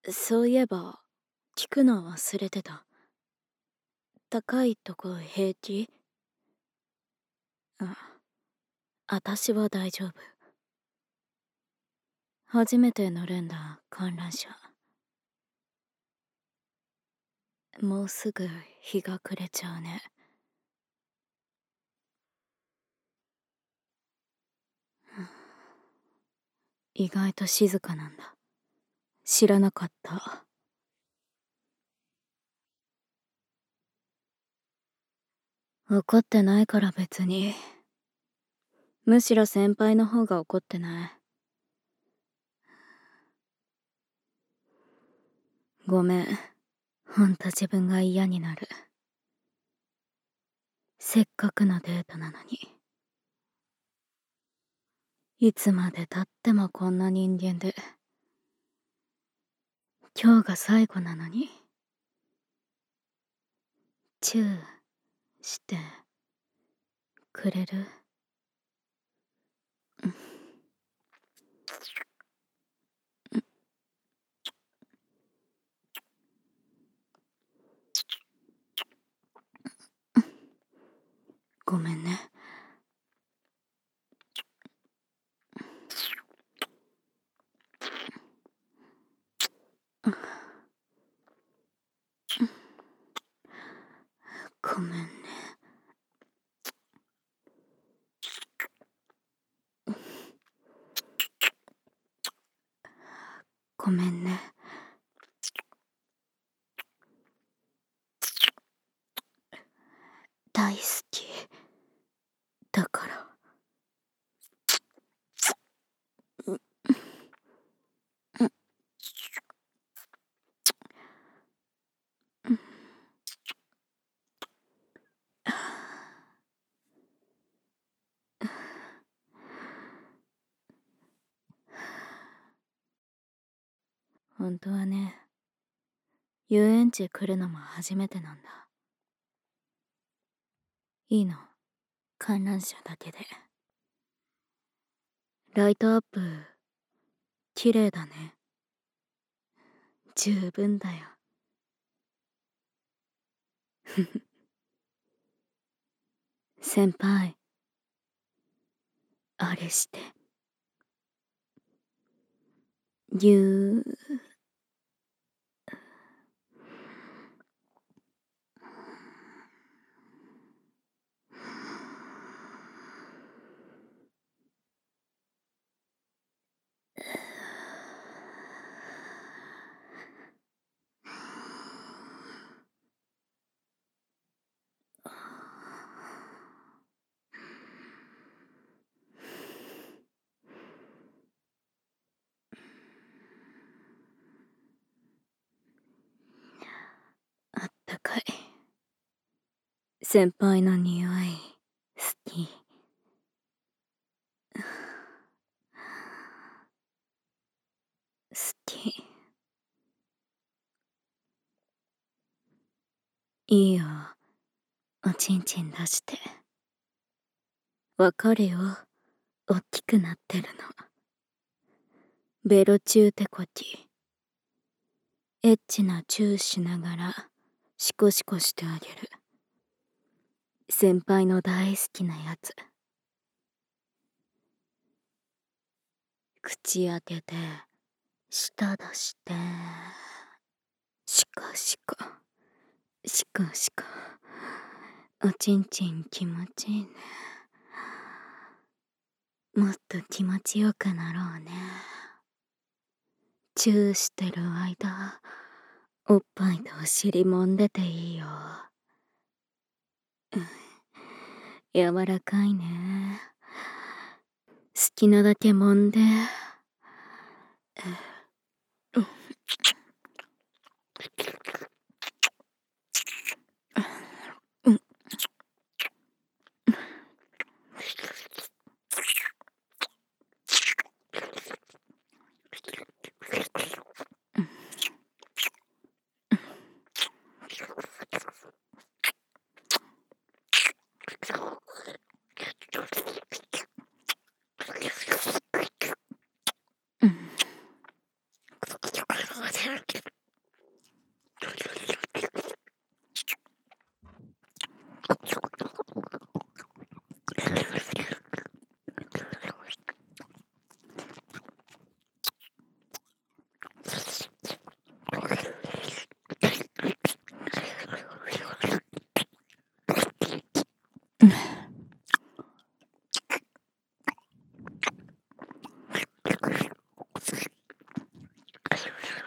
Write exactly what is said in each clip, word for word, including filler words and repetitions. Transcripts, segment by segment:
そういえば、聞くの忘れてた。高いとこ平気？あ、あたしは大丈夫。初めて乗るんだ、観覧車。もうすぐ日が暮れちゃうね。意外と静かなんだ。知らなかった。怒ってないから別に。むしろ先輩の方が怒ってない。ごめん。ほんと自分が嫌になる。せっかくのデートなのに。いつまでたってもこんな人間で。今日が最後なのに。チューしてくれる？ごめんね。ごめんね。ごめんね。大好きだから。本当はね、遊園地来るのも初めてなんだ。いいの、観覧車だけで。ライトアップ綺麗だね。十分だよ。先輩、あれして。ゆう。あったかい。先輩の匂い好き。好き。いいよ、おちんちん出して。わかるよ、おっきくなってるの。ベロチューテコティ。エッチなチューしながらシコシコしてあげる。先輩の大好きなやつ。口開けて舌出してシカシカシカシカ。おちんちん気持ちいいね。もっと気持ちよくなろうね。チューしてる間、おっぱいとお尻揉んでていいよ。柔らかいね。好きなだけ揉んで。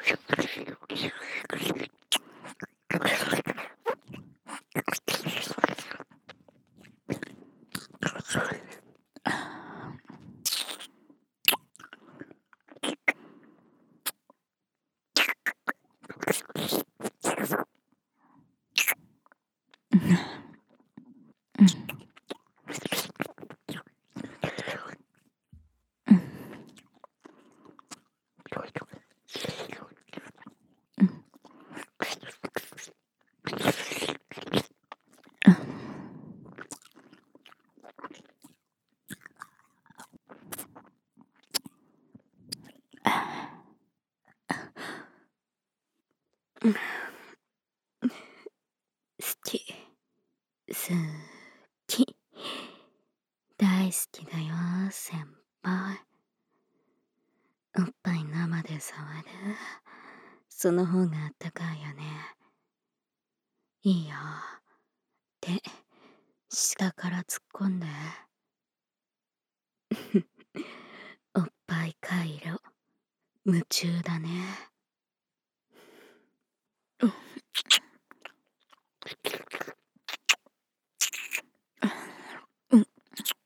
好き、好き、大好きだよ先輩。おっぱい生で触る、その方があったかいよね。いいよ、手下から突っ込んで。おっぱい回路夢中だね。うん。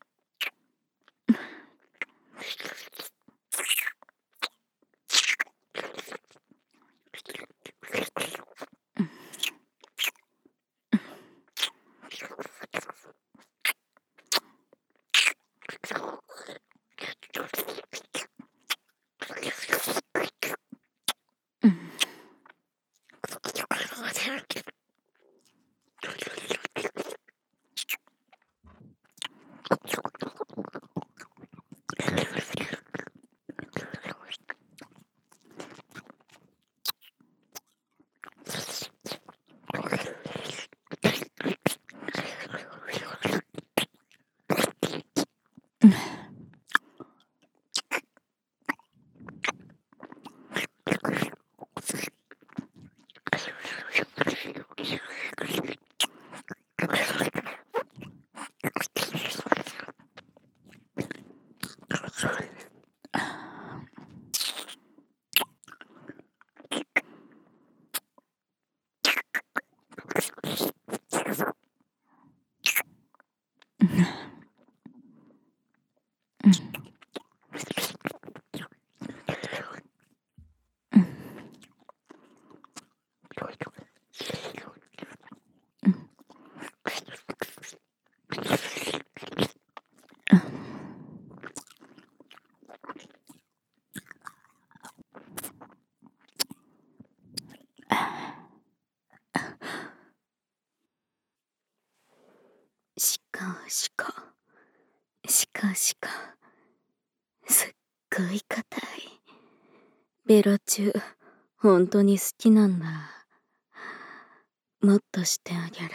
しかしかしかしかすっごい硬い。ベロチューほんとに好きなんだ。もっとしてあげる。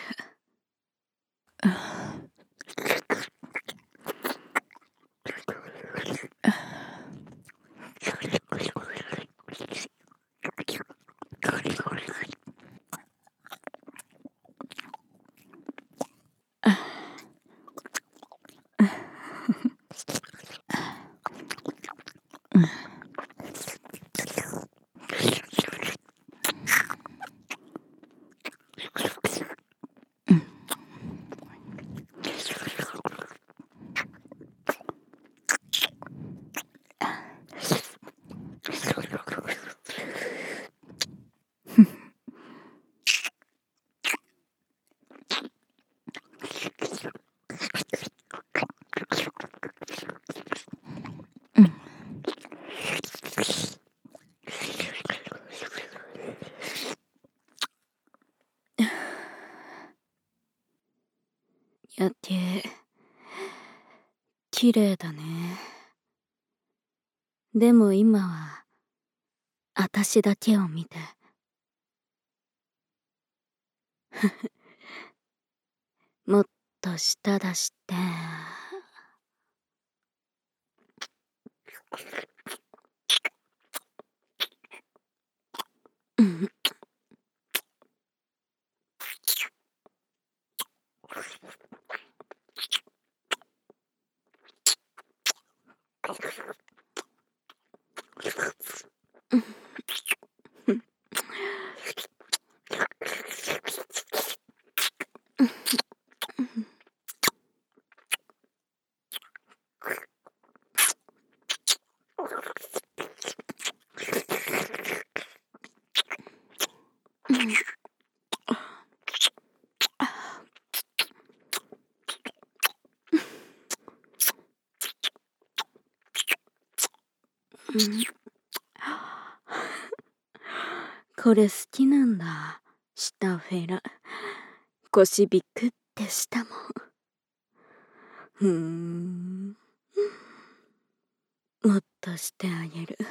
夜景綺麗だね。でも今はあたしだけを見て。もっと舌出して。うん。 これ好きなんだ、シタフェラ。腰ビクってしたもん。ふーん。もっとしてあげる。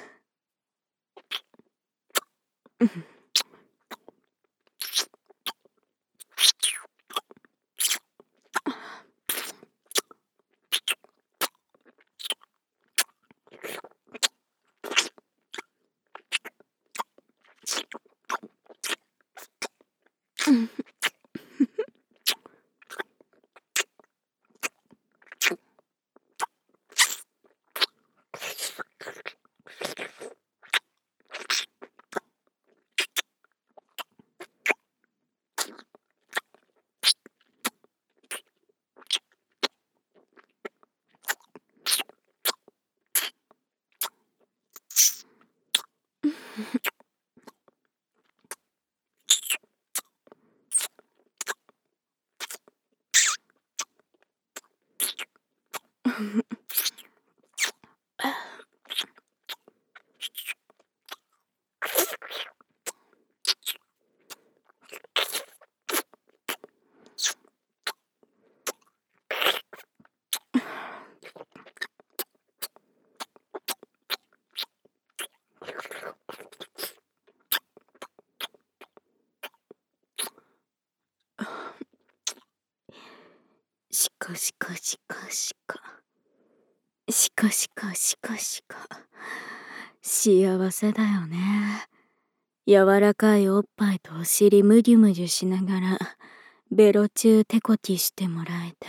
しかしかしかしかしかしかしかしか幸せだよね。柔らかいおっぱいとお尻むぎゅむぎゅしながらベロ中テコキしてもらえて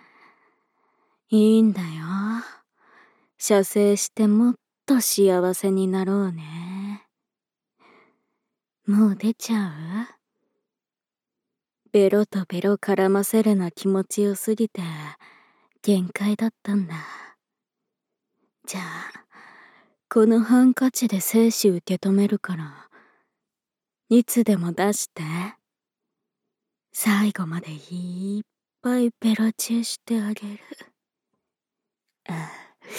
いいんだよ。射精してもっと幸せになろうね。もう出ちゃう？ベロとベロ絡ませるな気持ちよすぎて限界だったんだ。じゃあこのハンカチで精子受け止めるからいつでも出して。最後までいっぱいベロチューしてあげる。あ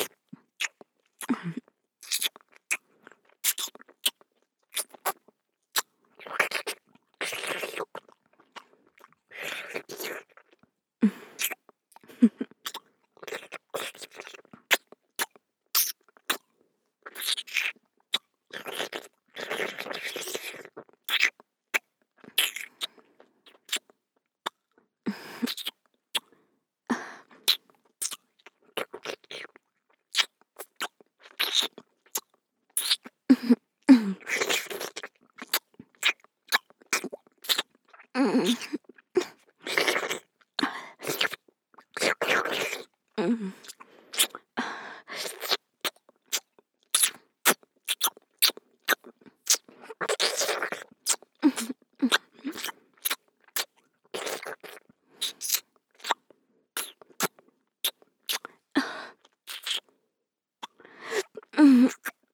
うんうん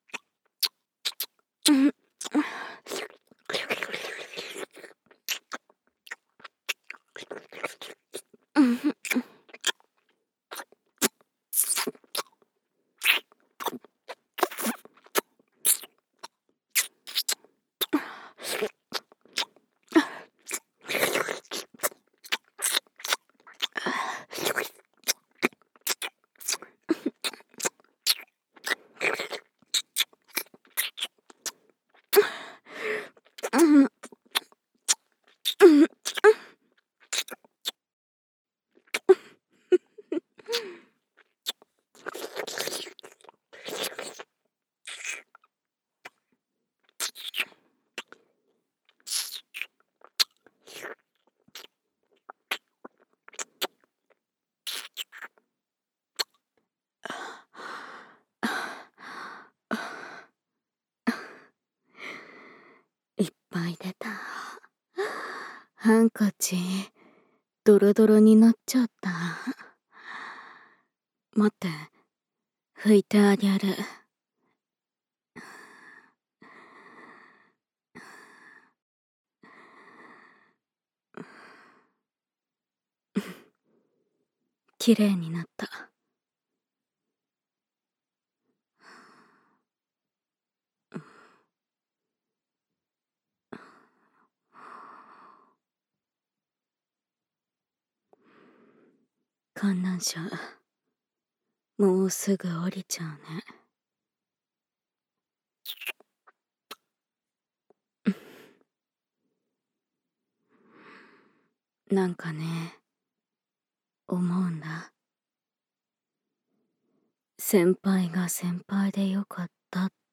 いっぱい出た。ハンカチドロドロになっちゃった。待って、拭いてあげる。 綺麗になった。観覧車、もうすぐ降りちゃうね。なんかね、思うんだ。先輩が先輩でよかったっ